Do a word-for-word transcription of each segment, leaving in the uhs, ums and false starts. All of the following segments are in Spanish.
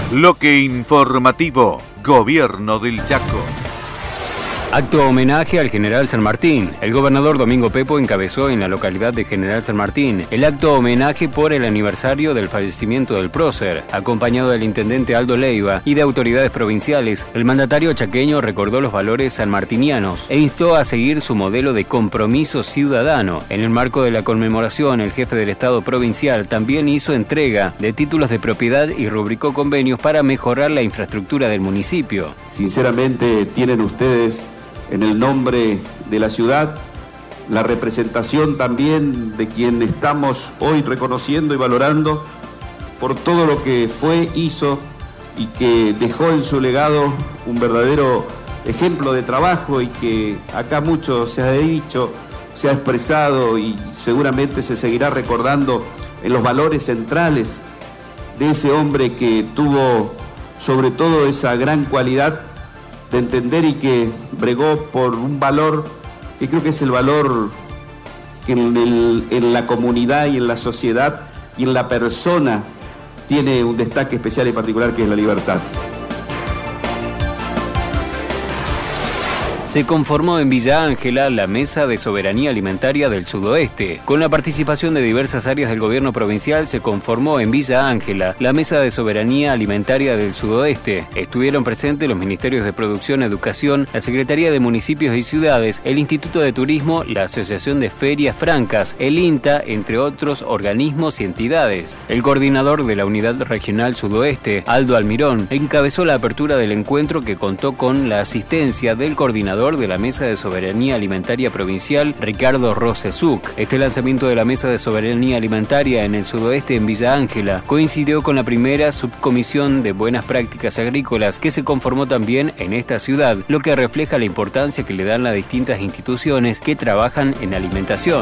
Bloque informativo, Gobierno del Chaco. Acto homenaje al General San Martín. El gobernador Domingo Pepo encabezó en la localidad de General San Martín el acto homenaje por el aniversario del fallecimiento del prócer. Acompañado del intendente Aldo Leiva y de autoridades provinciales, el mandatario chaqueño recordó los valores sanmartinianos e instó a seguir su modelo de compromiso ciudadano. En el marco de la conmemoración, el jefe del Estado provincial también hizo entrega de títulos de propiedad y rubricó convenios para mejorar la infraestructura del municipio. Sinceramente, tienen ustedes en el nombre de la ciudad la representación también de quien estamos hoy reconociendo y valorando por todo lo que fue, hizo y que dejó en su legado un verdadero ejemplo de trabajo, y que acá mucho se ha dicho, se ha expresado y seguramente se seguirá recordando en los valores centrales de ese hombre que tuvo sobre todo esa gran cualidad de entender y que bregó por un valor que creo que es el valor que en, el, en la comunidad y en la sociedad y en la persona tiene un destaque especial y particular, que es la libertad. Se conformó en Villa Ángela la Mesa de Soberanía Alimentaria del Sudoeste. Con la participación de diversas áreas del gobierno provincial, se conformó en Villa Ángela la Mesa de Soberanía Alimentaria del Sudoeste. Estuvieron presentes los Ministerios de Producción, Educación, la Secretaría de Municipios y Ciudades, el Instituto de Turismo, la Asociación de Ferias Francas, el INTA, entre otros organismos y entidades. El coordinador de la Unidad Regional Sudoeste, Aldo Almirón, encabezó la apertura del encuentro, que contó con la asistencia del coordinador de la Mesa de Soberanía Alimentaria Provincial, Ricardo Rosesuc. Este lanzamiento de la Mesa de Soberanía Alimentaria en el Sudoeste, en Villa Ángela, coincidió con la primera subcomisión de buenas prácticas agrícolas que se conformó también en esta ciudad, lo que refleja la importancia que le dan las distintas instituciones que trabajan en alimentación.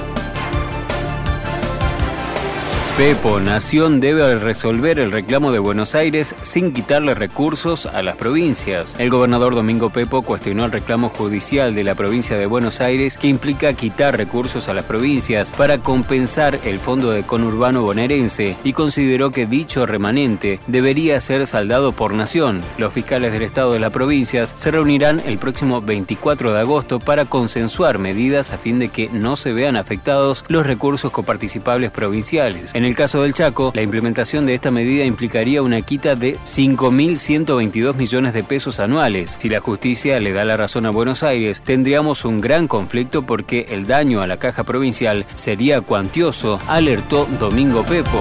Pepo, Nación debe resolver el reclamo de Buenos Aires sin quitarle recursos a las provincias. El gobernador Domingo Pepo cuestionó el reclamo judicial de la provincia de Buenos Aires, que implica quitar recursos a las provincias para compensar el fondo de conurbano bonaerense, y consideró que dicho remanente debería ser saldado por Nación. Los fiscales del Estado de las provincias se reunirán el próximo veinticuatro de agosto para consensuar medidas a fin de que no se vean afectados los recursos coparticipables provinciales. En el caso del Chaco, la implementación de esta medida implicaría una quita de cinco mil ciento veintidós millones de pesos anuales. Si la justicia le da la razón a Buenos Aires, tendríamos un gran conflicto porque el daño a la caja provincial sería cuantioso, alertó Domingo Pepo.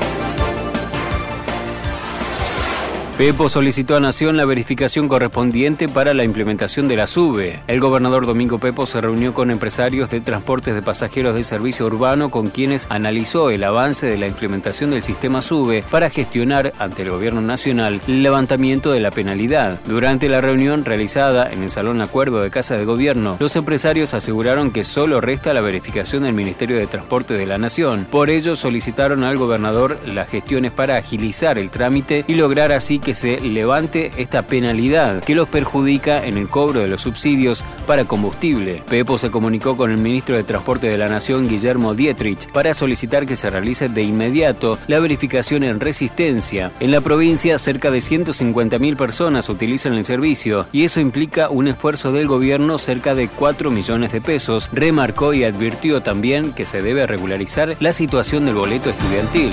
Pepo solicitó a Nación la verificación correspondiente para la implementación de la SUBE. El gobernador Domingo Pepo se reunió con empresarios de transportes de pasajeros de servicio urbano, con quienes analizó el avance de la implementación del sistema SUBE para gestionar ante el gobierno nacional el levantamiento de la penalidad. Durante la reunión realizada en el Salón Acuerdo de Casa de Gobierno, los empresarios aseguraron que solo resta la verificación del Ministerio de Transporte de la Nación. Por ello, solicitaron al gobernador las gestiones para agilizar el trámite y lograr así que se levante esta penalidad que los perjudica en el cobro de los subsidios para combustible. Pepo se comunicó con el ministro de Transporte de la Nación, Guillermo Dietrich, para solicitar que se realice de inmediato la verificación en resistencia. En la provincia, cerca de ciento cincuenta mil personas utilizan el servicio, y eso implica un esfuerzo del gobierno cerca de cuatro millones de pesos. Remarcó y advirtió también que se debe regularizar la situación del boleto estudiantil.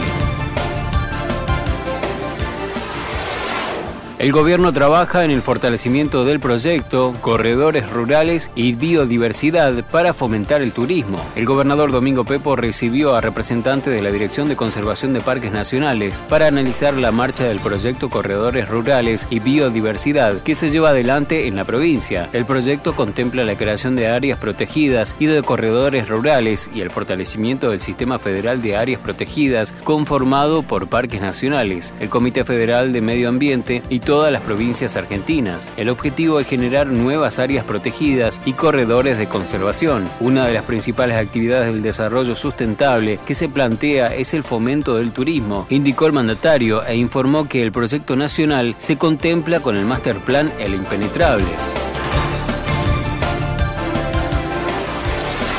El gobierno trabaja en el fortalecimiento del proyecto Corredores Rurales y Biodiversidad para fomentar el turismo. El gobernador Domingo Pepo recibió a representantes de la Dirección de Conservación de Parques Nacionales para analizar la marcha del proyecto Corredores Rurales y Biodiversidad que se lleva adelante en la provincia. El proyecto contempla la creación de áreas protegidas y de corredores rurales y el fortalecimiento del Sistema Federal de Áreas Protegidas conformado por Parques Nacionales, el Comité Federal de Medio Ambiente y todas las provincias argentinas. El objetivo es generar nuevas áreas protegidas y corredores de conservación. Una de las principales actividades del desarrollo sustentable que se plantea es el fomento del turismo, indicó el mandatario, e informó que el proyecto nacional se contempla con el Master Plan El Impenetrable.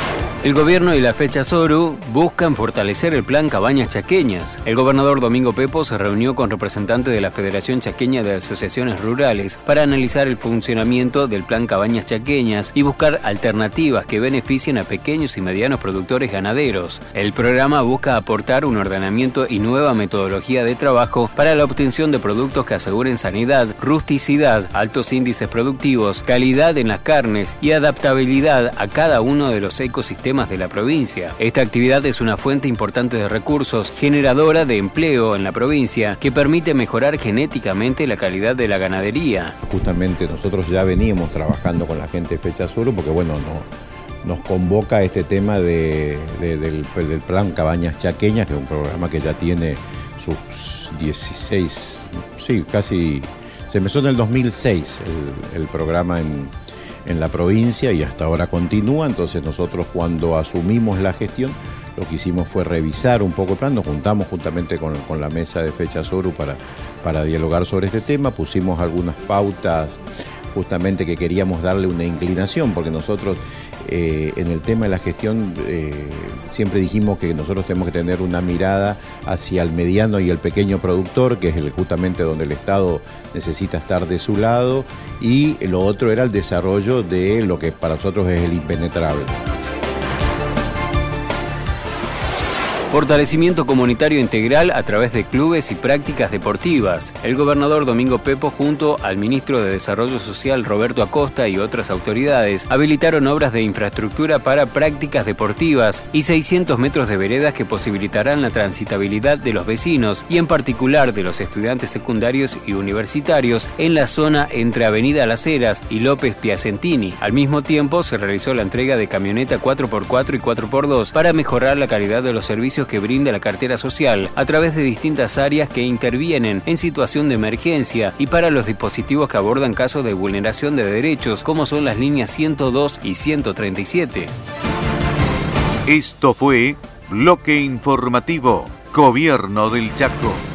El gobierno y la FECHASORU buscan fortalecer el plan Cabañas Chaqueñas. El gobernador Domingo Pepo se reunió con representantes de la Federación Chaqueña de Asociaciones Rurales para analizar el funcionamiento del plan Cabañas Chaqueñas y buscar alternativas que beneficien a pequeños y medianos productores ganaderos. El programa busca aportar un ordenamiento y nueva metodología de trabajo para la obtención de productos que aseguren sanidad, rusticidad, altos índices productivos, calidad en las carnes y adaptabilidad a cada uno de los ecosistemas de la provincia. Esta actividad es una fuente importante de recursos, generadora de empleo en la provincia, que permite mejorar genéticamente la calidad de la ganadería. Justamente nosotros ya veníamos trabajando con la gente de FECHASORU porque bueno, no, nos convoca este tema de, de, del, del plan Cabañas Chaqueñas, que es un programa que ya tiene sus dieciséis, sí, casi, se empezó en el dos mil seis el, el programa en en la provincia y hasta ahora continúa. Entonces nosotros, cuando asumimos la gestión, lo que hicimos fue revisar un poco el plan. Nos juntamos justamente con, con la mesa de FECHASORU para, para dialogar sobre este tema, pusimos algunas pautas justamente que queríamos darle una inclinación, porque nosotros eh, en el tema de la gestión eh, siempre dijimos que nosotros tenemos que tener una mirada hacia el mediano y el pequeño productor, que es el, justamente donde el Estado necesita estar de su lado, y lo otro era el desarrollo de lo que para nosotros es el impenetrable. Fortalecimiento comunitario integral a través de clubes y prácticas deportivas. El gobernador Domingo Pepo, junto al ministro de Desarrollo Social Roberto Acosta y otras autoridades, habilitaron obras de infraestructura para prácticas deportivas y seiscientos metros de veredas que posibilitarán la transitabilidad de los vecinos y en particular de los estudiantes secundarios y universitarios en la zona entre Avenida Las Heras y López Piacentini. Al mismo tiempo, se realizó la entrega de camioneta cuatro por cuatro y cuatro por dos para mejorar la calidad de los servicios que brinda la cartera social a través de distintas áreas que intervienen en situación de emergencia y para los dispositivos que abordan casos de vulneración de derechos, como son las líneas ciento dos y ciento treinta y siete. Esto fue Bloque Informativo, Gobierno del Chaco.